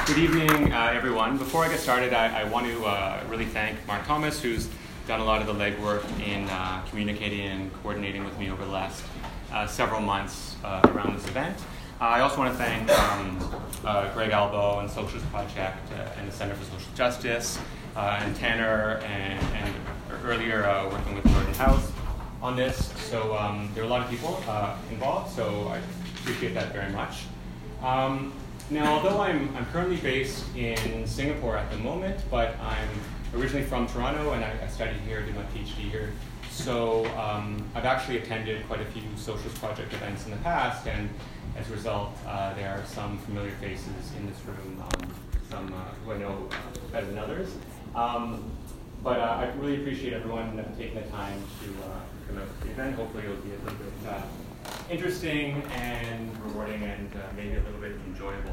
Good evening, everyone. Before I get started, I want to really thank Mark Thomas, who's done a lot of the legwork in communicating and coordinating with me over the last several months around this event. I also want to thank Greg Albo and Socialist Project and the Center for Social Justice, and Tanner, and earlier working with Jordan House on this. So there are a lot of people involved, so I appreciate that very much. Now, although I'm currently based in Singapore at the moment, but I'm originally from Toronto and I studied here, did my PhD here. So I've actually attended quite a few Socialist Project events in the past, and as a result, there are some familiar faces in this room, some who I know better than others. But I really appreciate everyone taking the time to come out to the event. Hopefully it'll be a little bit interesting and rewarding and maybe a little bit enjoyable.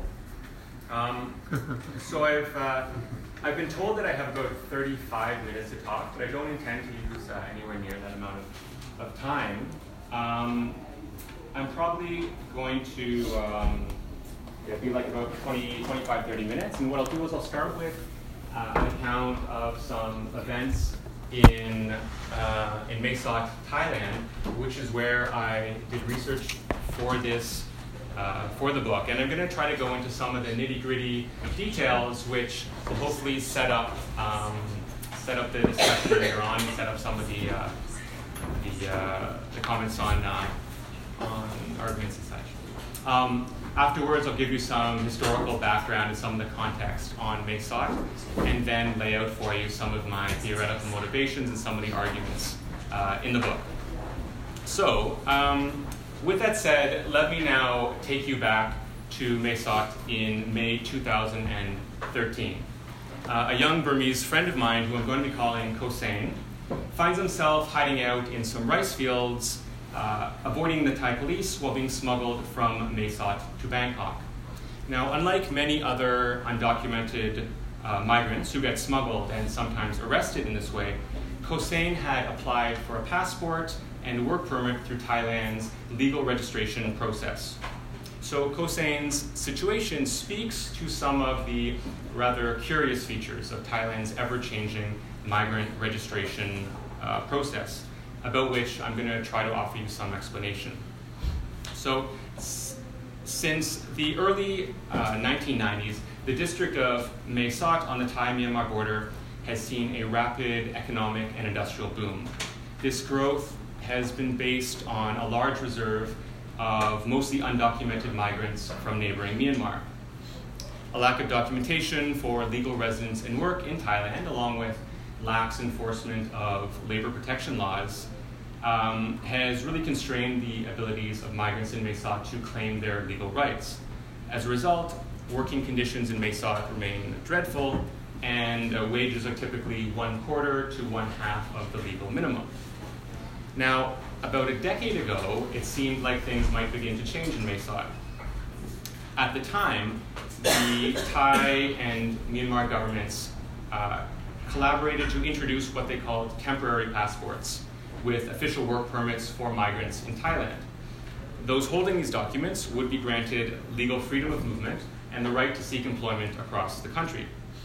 So I've been told that I have about 35 minutes to talk, but I don't intend to use anywhere near that amount of time. I'm probably going to be like about 25, 30 minutes, and what I'll do is I'll start with an account of some events in Mae Sot, Thailand, which is where I did research for this, for the book. And I'm going to try to go into some of the nitty-gritty details, which will hopefully set up the discussion later on, set up some of the comments on arguments and such. Afterwards, I'll give you some historical background and some of the context on Mae Sot, and then lay out for you some of my theoretical motivations and some of the arguments in the book. So, with that said, let me now take you back to Mae Sot in May 2013. A young Burmese friend of mine, who I'm going to be calling Kosane, finds himself hiding out in some rice fields, avoiding the Thai police while being smuggled from Mae Sot to Bangkok. Now, unlike many other undocumented migrants who get smuggled and sometimes arrested in this way, Kosane had applied for a passport and work permit through Thailand's legal registration process. So Kosane's situation speaks to some of the rather curious features of Thailand's ever-changing migrant registration process, about which I'm going to try to offer you some explanation. So, since the early 1990s, the district of Mae Sot on the Thai-Myanmar border has seen a rapid economic and industrial boom. This growth has been based on a large reserve of mostly undocumented migrants from neighboring Myanmar. A lack of documentation for legal residence and work in Thailand, along with lax enforcement of labor protection laws, has really constrained the abilities of migrants in Mae Sot to claim their legal rights. As a result, working conditions in Mae Sot remain dreadful, and wages are typically 1/4 to 1/2 of the legal minimum. Now, about a decade ago, it seemed like things might begin to change in Mae Sot. At the time, the Thai and Myanmar governments collaborated to introduce what they called temporary passports, with official work permits for migrants in Thailand. Those holding these documents would be granted legal freedom of movement and the right to seek employment across the country.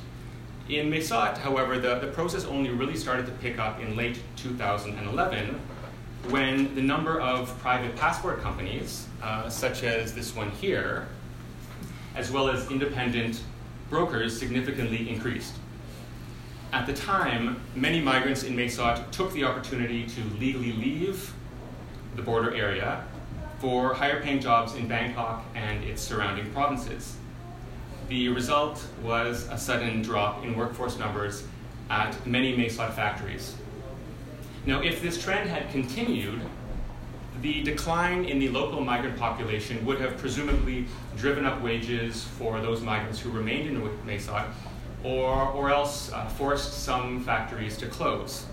In Mae Sot, however, the process only really started to pick up in late 2011, when the number of private passport companies, such as this one here, as well as independent brokers, significantly increased. At the time, many migrants in Mae Sot took the opportunity to legally leave the border area for higher paying jobs in Bangkok and its surrounding provinces. The result was a sudden drop in workforce numbers at many Mae Sot factories. Now, if this trend had continued, the decline in the local migrant population would have presumably driven up wages for those migrants who remained in Mae Sot, or else forced some factories to close.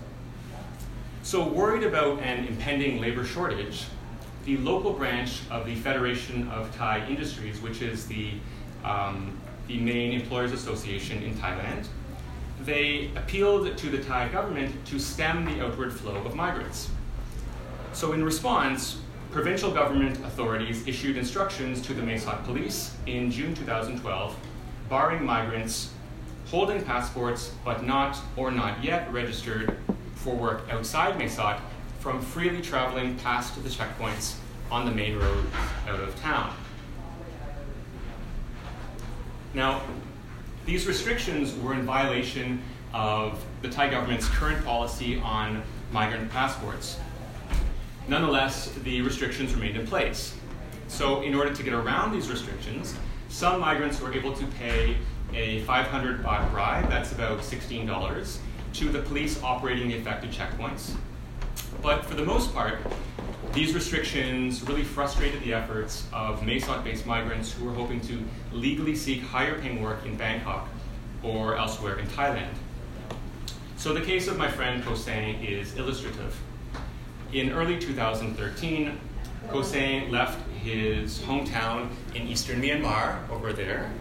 So, worried about an impending labor shortage, the local branch of the Federation of Thai Industries, which is the main employers association in Thailand, they appealed to the Thai government to stem the outward flow of migrants. So in response, provincial government authorities issued instructions to the Mae Sot police in June 2012 barring migrants holding passports but not or not yet registered for work outside May-Sot from freely traveling past the checkpoints on the main road out of town. Now, these restrictions were in violation of the Thai government's current policy on migrant passports. Nonetheless, the restrictions remained in place. So in order to get around these restrictions, some migrants were able to pay a 500 baht bribe, that's about $16, to the police operating the affected checkpoints. But for the most part, these restrictions really frustrated the efforts of May-Sot-based migrants who were hoping to legally seek higher paying work in Bangkok or elsewhere in Thailand. So the case of my friend Kosang is illustrative. In early 2013, Kosang left his hometown in eastern Myanmar, over there,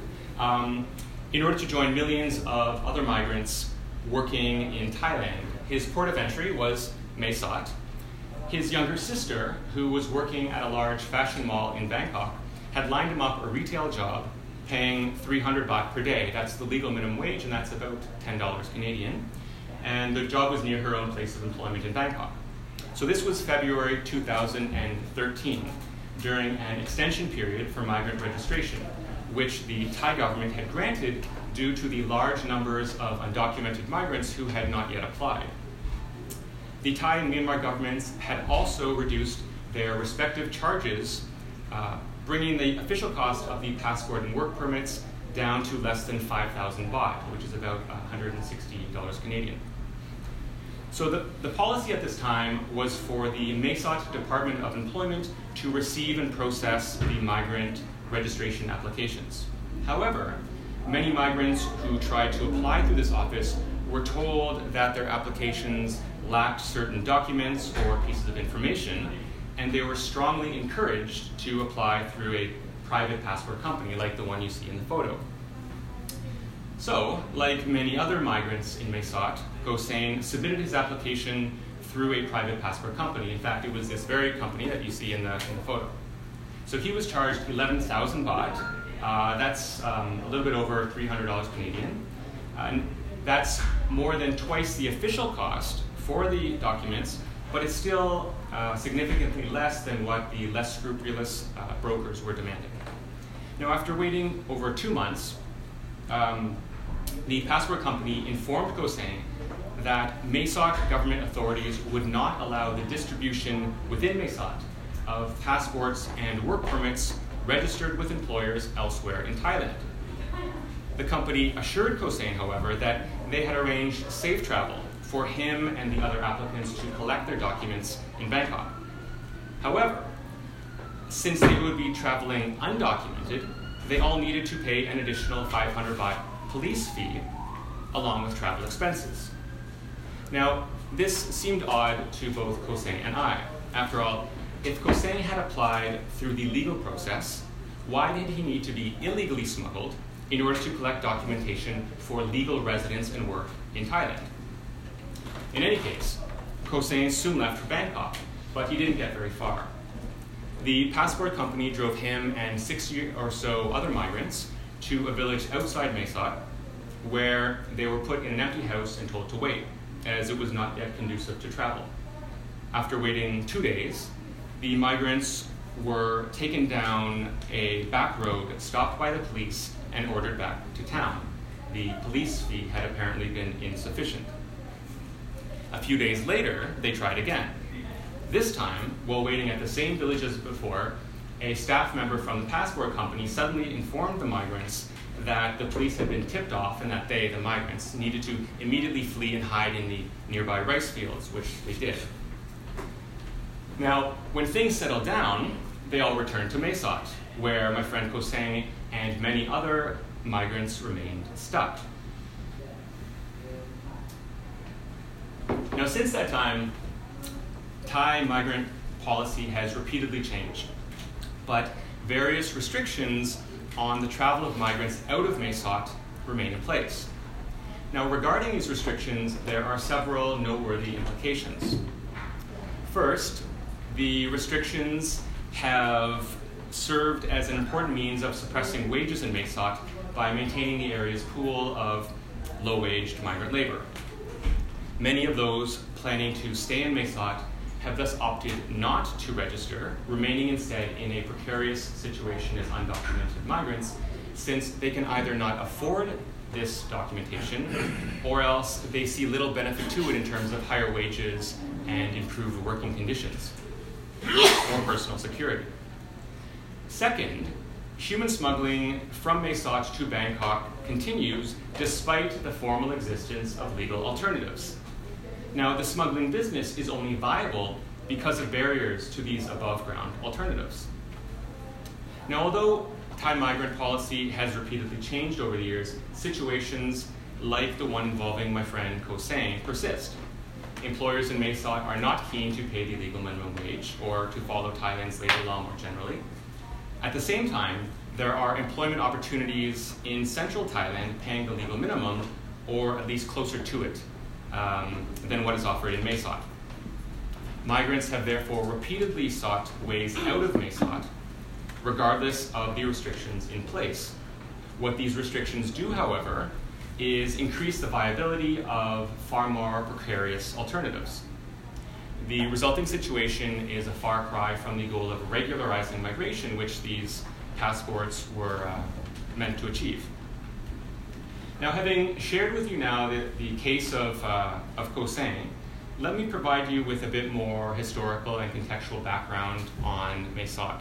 in order to join millions of other migrants working in Thailand. His port of entry was May-Sot. His younger sister, who was working at a large fashion mall in Bangkok, had lined him up a retail job paying 300 baht per day. That's the legal minimum wage, and that's about $10 Canadian. And the job was near her own place of employment in Bangkok. So this was February 2013, during an extension period for migrant registration, which the Thai government had granted due to the large numbers of undocumented migrants who had not yet applied. The Thai and Myanmar governments had also reduced their respective charges, bringing the official cost of the passport and work permits down to less than 5,000 baht, which is about $160 Canadian. So the policy at this time was for the May-Sot Department of Employment to receive and process the migrant registration applications. However, many migrants who tried to apply through this office were told that their applications lacked certain documents or pieces of information, and they were strongly encouraged to apply through a private passport company like the one you see in the photo. So, like many other migrants in May-Sot, Kosang submitted his application through a private passport company. In fact, it was this very company that you see in the photo. So he was charged 11,000 baht. That's a little bit over $300 Canadian. And that's more than twice the official cost for the documents, but it's still significantly less than what the less scrupulous brokers were demanding. Now, after waiting over 2 months, the passport company informed Kosang that May-Sot government authorities would not allow the distribution within May-Sot of passports and work permits registered with employers elsewhere in Thailand. The company assured Kosang, however, that they had arranged safe travel for him and the other applicants to collect their documents in Bangkok. However, since they would be traveling undocumented, they all needed to pay an additional 500 baht police fee along with travel expenses. Now, this seemed odd to both Kosang and I. After all, if Kosang had applied through the legal process, why did he need to be illegally smuggled in order to collect documentation for legal residence and work in Thailand? In any case, Kosang soon left for Bangkok, but he didn't get very far. The passport company drove him and 60 or so other migrants to a village outside May-Sot, where they were put in an empty house and told to wait, as it was not yet conducive to travel. After waiting 2 days, the migrants were taken down a back road, stopped by the police, and ordered back to town. The police fee had apparently been insufficient. A few days later, they tried again. This time, while waiting at the same village as before, a staff member from the passport company suddenly informed the migrants that the police had been tipped off and that they, the migrants, needed to immediately flee and hide in the nearby rice fields, which they did. Now, when things settled down, they all returned to May-Sot, where my friend Kosang and many other migrants remained stuck. Now, since that time, Thai migrant policy has repeatedly changed, but various restrictions on the travel of migrants out of May-Sot remain in place. Now, regarding these restrictions, there are several noteworthy implications. First, the restrictions have served as an important means of suppressing wages in May-Sot by maintaining the area's pool of low-waged migrant labor. Many of those planning to stay in May-Sot have thus opted not to register, remaining instead in a precarious situation as undocumented migrants, since they can either not afford this documentation, or else they see little benefit to it in terms of higher wages and improved working conditions, or personal security. Second, human smuggling from May-Sot to Bangkok continues despite the formal existence of legal alternatives. Now, the smuggling business is only viable because of barriers to these above-ground alternatives. Now, although Thai migrant policy has repeatedly changed over the years, situations like the one involving my friend Ko Sang persist. Employers in May-Sot are not keen to pay the legal minimum wage or to follow Thailand's labor law more generally. At the same time, there are employment opportunities in central Thailand paying the legal minimum, or at least closer to it, than what is offered in May-Sot. Migrants have therefore repeatedly sought ways out of May-Sot, regardless of the restrictions in place. What these restrictions do, however, is increase the viability of far more precarious alternatives. The resulting situation is a far cry from the goal of regularizing migration, which these passports were meant to achieve. Now, having shared with you now the case of Ko Sang, let me provide you with a bit more historical and contextual background on May-Sot.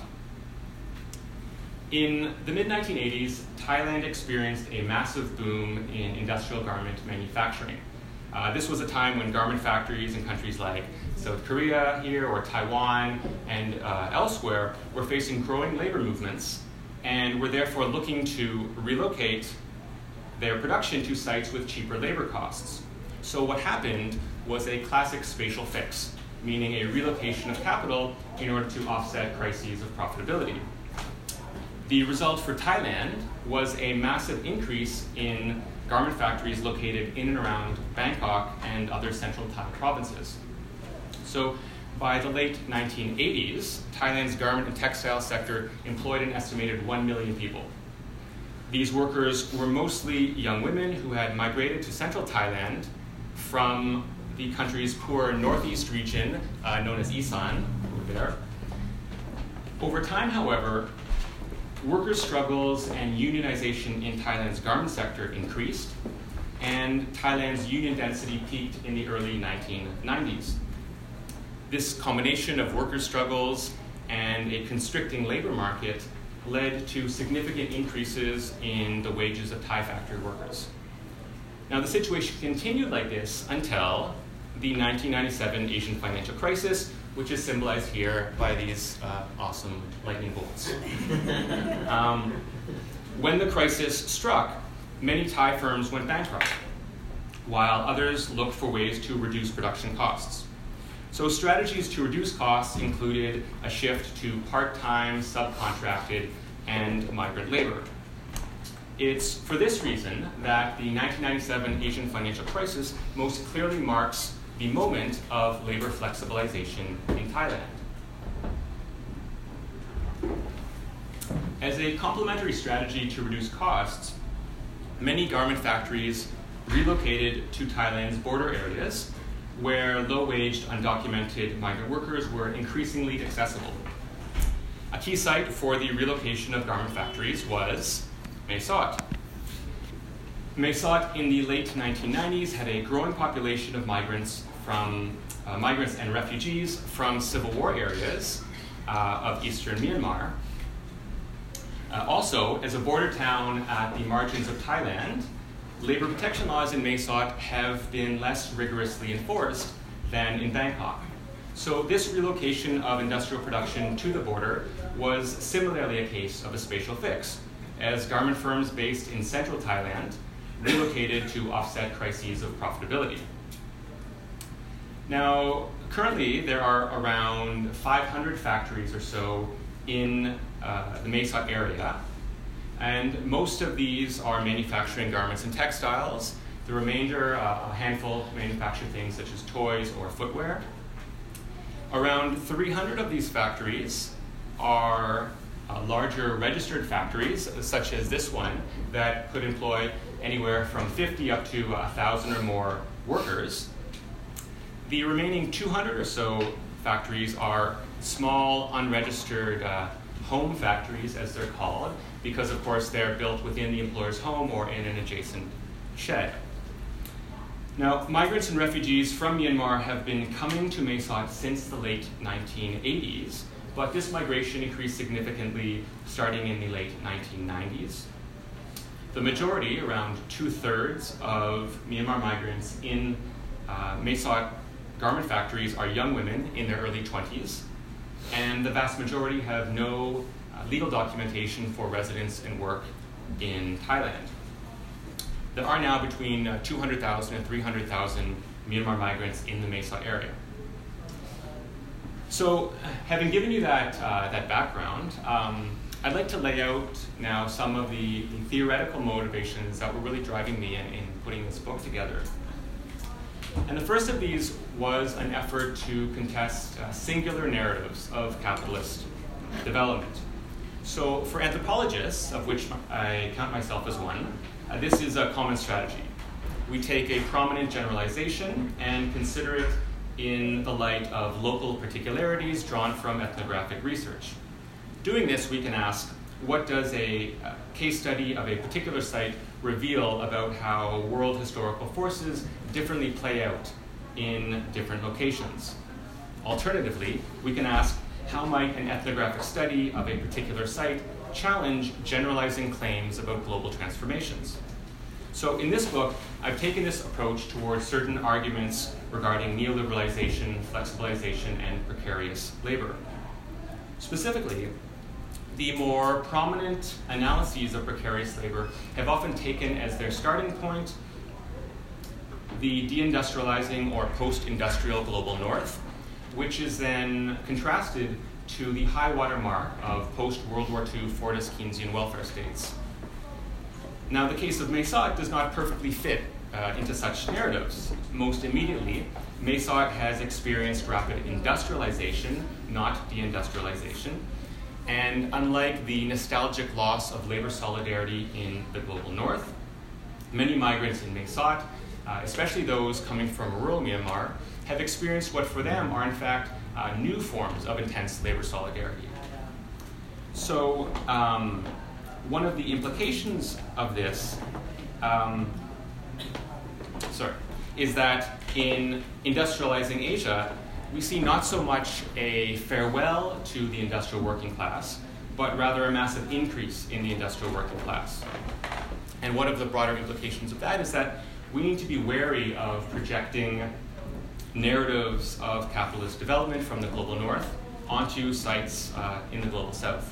In the mid-1980s, Thailand experienced a massive boom in industrial garment manufacturing. This was a time when garment factories in countries like South Korea here or Taiwan and elsewhere were facing growing labor movements and were therefore looking to relocate their production to sites with cheaper labor costs. So what happened was a classic spatial fix, meaning a relocation of capital in order to offset crises of profitability. The result for Thailand was a massive increase in garment factories located in and around Bangkok and other central Thai provinces. So by the late 1980s, Thailand's garment and textile sector employed an estimated 1 million people. These workers were mostly young women who had migrated to central Thailand from the country's poor northeast region, known as Isan, over there. Over time, however, workers' struggles and unionization in Thailand's garment sector increased, and Thailand's union density peaked in the early 1990s. This combination of workers' struggles and a constricting labor market led to significant increases in the wages of Thai factory workers. Now, the situation continued like this until the 1997 Asian financial crisis, which is symbolized here by these awesome lightning bolts. When the crisis struck, many Thai firms went bankrupt, while others looked for ways to reduce production costs. So strategies to reduce costs included a shift to part-time, subcontracted, and migrant labor. It's for this reason that the 1997 Asian financial crisis most clearly marks the moment of labor flexibilization in Thailand. As a complementary strategy to reduce costs, many garment factories relocated to Thailand's border areas, where low-waged, undocumented migrant workers were increasingly accessible. A key site for the relocation of garment factories was May-Sot. May-Sot in the late 1990s had a growing population of migrants and refugees from civil war areas of eastern Myanmar. Also, as a border town at the margins of Thailand, labor protection laws in May-Sot have been less rigorously enforced than in Bangkok. So this relocation of industrial production to the border was similarly a case of a spatial fix, as garment firms based in central Thailand relocated to offset crises of profitability. Now, currently there are around 500 factories or so in the May-Sot area, and most of these are manufacturing garments and textiles. The remainder, a handful, manufacture things such as toys or footwear. Around 300 of these factories are larger registered factories, such as this one, that could employ anywhere from 50 up to 1,000 or more workers. The remaining 200 or so factories are small, unregistered home factories, as they're called, because of course they're built within the employer's home or in an adjacent shed. Now, migrants and refugees from Myanmar have been coming to Mae Sot since the late 1980s, but this migration increased significantly starting in the late 1990s. The majority, around 2/3 of Myanmar migrants in Mae Sot garment factories, are young women in their early 20s, and the vast majority have no legal documentation for residence and work in Thailand. There are now between 200,000 and 300,000 Myanmar migrants in the Mae Sot area. So, having given you that background, I'd like to lay out now some of the theoretical motivations that were really driving me in putting this book together. And the first of these was an effort to contest singular narratives of capitalist development. So for anthropologists, of which I count myself as one, this is a common strategy. We take a prominent generalization and consider it in the light of local particularities drawn from ethnographic research. Doing this, we can ask, what does a case study of a particular site reveal about how world historical forces differently play out in different locations? Alternatively, we can ask, how might an ethnographic study of a particular site challenge generalizing claims about global transformations? So in this book, I've taken this approach towards certain arguments regarding neoliberalization, flexibilization, and precarious labor. Specifically, the more prominent analyses of precarious labor have often taken as their starting point the deindustrializing or post-industrial global north, which is then contrasted to the high water mark of post-World War II Fordist Keynesian welfare states. Now, the case of Mae Sot does not perfectly fit into such narratives. Most immediately, Mae Sot has experienced rapid industrialization, not deindustrialization, and unlike the nostalgic loss of labor solidarity in the global north, many migrants in Mae Sot, especially those coming from rural Myanmar, have experienced what for them are in fact new forms of intense labor solidarity. So one of the implications of this is that in industrializing Asia, we see not so much a farewell to the industrial working class, but rather a massive increase in the industrial working class. And one of the broader implications of that is that we need to be wary of projecting narratives of capitalist development from the global north onto sites in the global south.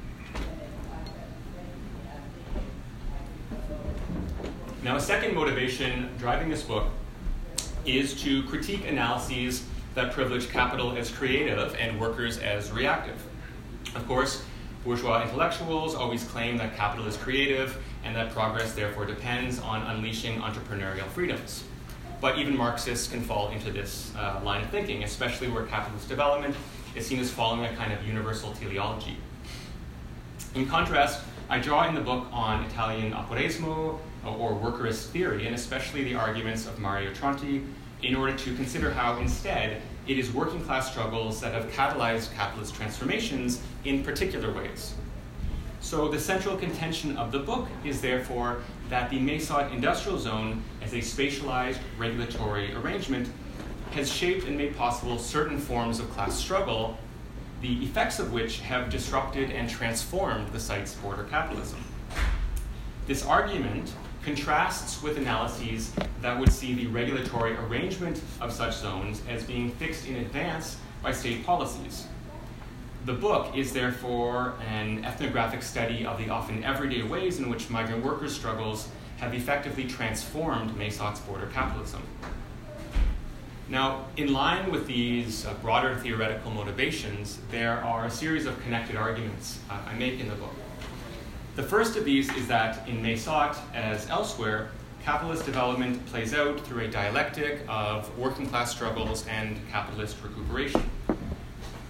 Now, a second motivation driving this book is to critique analyses that privilege capital as creative and workers as reactive. Of course, bourgeois intellectuals always claim that capital is creative and that progress therefore depends on unleashing entrepreneurial freedoms. But even Marxists can fall into this line of thinking, especially where capitalist development is seen as following a kind of universal teleology. In contrast, I draw in the book on Italian appurismo, or workerist theory, and especially the arguments of Mario Tronti, in order to consider how instead it is working class struggles that have catalyzed capitalist transformations in particular ways. So the central contention of the book is therefore that the Mae Sot industrial zone as a spatialized regulatory arrangement has shaped and made possible certain forms of class struggle, the effects of which have disrupted and transformed the site's border capitalism. This argument contrasts with analyses that would see the regulatory arrangement of such zones as being fixed in advance by state policies. The book is therefore an ethnographic study of the often everyday ways in which migrant workers' struggles have effectively transformed Mae Sot's border capitalism. Now, in line with these broader theoretical motivations, there are a series of connected arguments I make in the book. The first of these is that in Mae Sot, as elsewhere, capitalist development plays out through a dialectic of working class struggles and capitalist recuperation.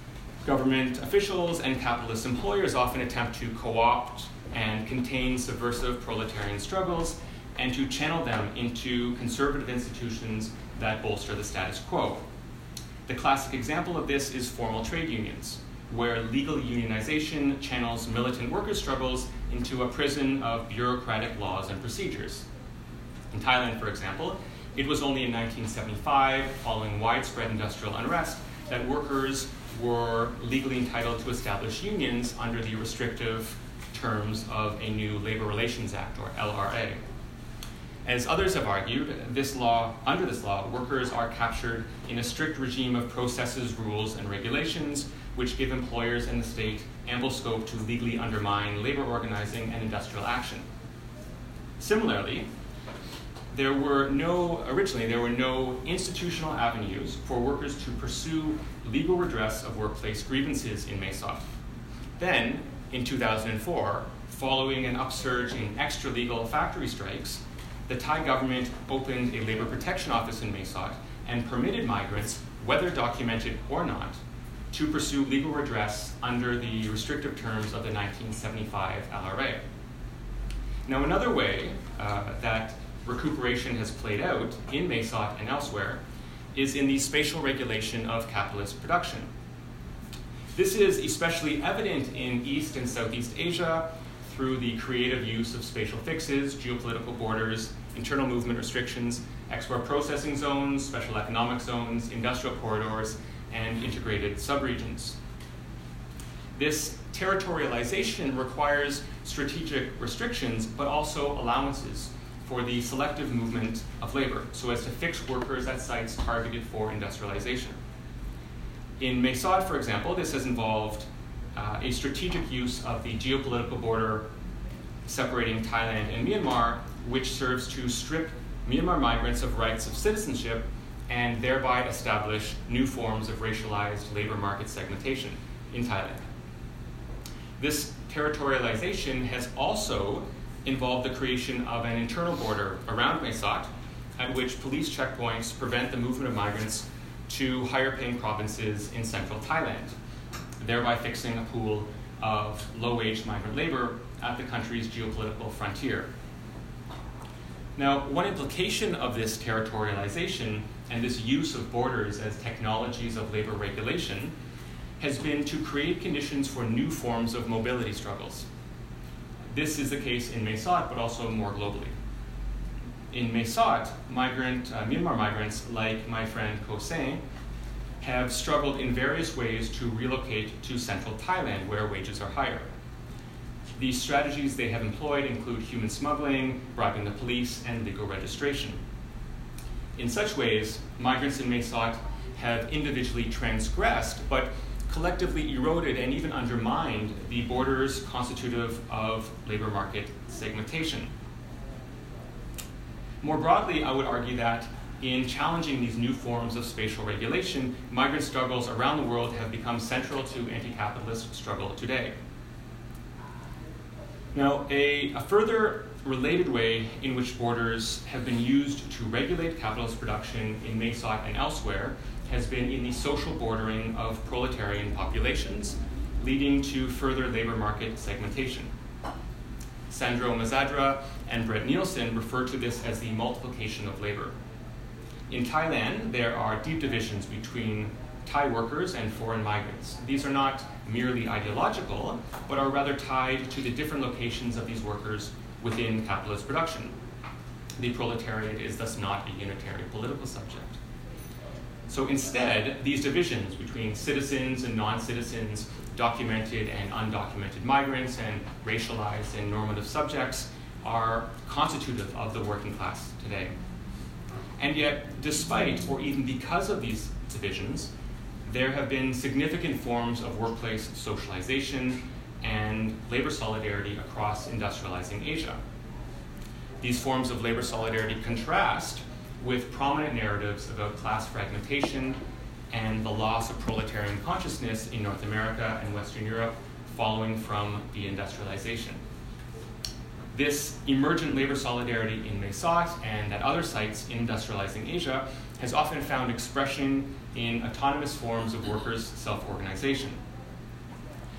Government officials and capitalist employers often attempt to co-opt and contain subversive proletarian struggles and to channel them into conservative institutions that bolster the status quo. The classic example of this is formal trade unions, where legal unionization channels militant workers' struggles into a prison of bureaucratic laws and procedures. In Thailand, for example, it was only in 1975, following widespread industrial unrest, that workers were legally entitled to establish unions under the restrictive terms of a new Labor Relations Act, or LRA. As others have argued, under this law, workers are captured in a strict regime of processes, rules, and regulations, which give employers and the state ample scope to legally undermine labor organizing and industrial action. Similarly, there were no institutional avenues for workers to pursue legal redress of workplace grievances in Mae Sot. Then, in 2004, following an upsurge in extra-legal factory strikes, the Thai government opened a labor protection office in Mae Sot and permitted migrants, whether documented or not, to pursue legal redress under the restrictive terms of the 1975 LRA. Now, another way that recuperation has played out in Mae Sot and elsewhere is in the spatial regulation of capitalist production. This is especially evident in East and Southeast Asia through the creative use of spatial fixes, geopolitical borders, internal movement restrictions, export processing zones, special economic zones, industrial corridors, and integrated subregions. This territorialization requires strategic restrictions, but also allowances for the selective movement of labor, so as to fix workers at sites targeted for industrialization. In Mae Sot, for example, this has involved a strategic use of the geopolitical border separating Thailand and Myanmar, which serves to strip Myanmar migrants of rights of citizenship and thereby establish new forms of racialized labor market segmentation in Thailand. This territorialization has also involved the creation of an internal border around Mae Sot, at which police checkpoints prevent the movement of migrants to higher-paying provinces in central Thailand, thereby fixing a pool of low-wage migrant labor at the country's geopolitical frontier. Now, one implication of this territorialization and this use of borders as technologies of labor regulation has been to create conditions for new forms of mobility struggles. This is the case in Mae Sot, but also more globally. In Mae Sot, Myanmar migrants like my friend Ko Saeng have struggled in various ways to relocate to central Thailand, where wages are higher. These strategies they have employed include human smuggling, bribing the police, and legal registration. In such ways, migrants in Mae Sot have individually transgressed, but collectively eroded and even undermined the borders constitutive of labor market segmentation. More broadly, I would argue that in challenging these new forms of spatial regulation, migrant struggles around the world have become central to anti-capitalist struggle today. Now, a further related way in which borders have been used to regulate capitalist production in Mae Sot and elsewhere has been in the social bordering of proletarian populations, leading to further labor market segmentation. Sandro Mazadra and Brett Nielsen refer to this as the multiplication of labor. In Thailand, there are deep divisions between Thai workers and foreign migrants. These are not merely ideological, but are rather tied to the different locations of these workers within capitalist production. The proletariat is thus not a unitary political subject. So instead, these divisions between citizens and non-citizens, documented and undocumented migrants, and racialized and normative subjects are constitutive of the working class today. And yet, despite or even because of these divisions, there have been significant forms of workplace socialization and labor solidarity across industrializing Asia. These forms of labor solidarity contrast with prominent narratives about class fragmentation and the loss of proletarian consciousness in North America and Western Europe following from deindustrialization. This emergent labor solidarity in Mae Sot and at other sites in industrializing Asia has often found expression in autonomous forms of workers' self-organization.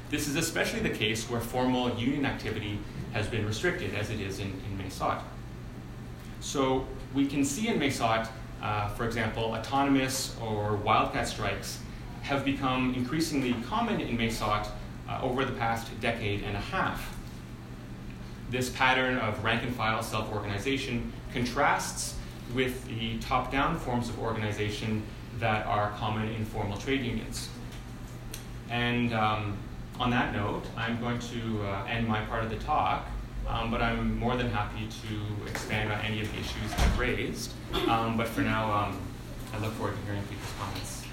This is especially the case where formal union activity has been restricted, as it is in MESOT. So we can see in MESOT, for example, autonomous or wildcat strikes have become increasingly common in MESOT over the past decade and a half. This pattern of rank-and-file self-organization contrasts with the top-down forms of organization that are common in formal trade unions. And on that note, I'm going to end my part of the talk, but I'm more than happy to expand on any of the issues I've raised. But for now, I look forward to hearing people's comments.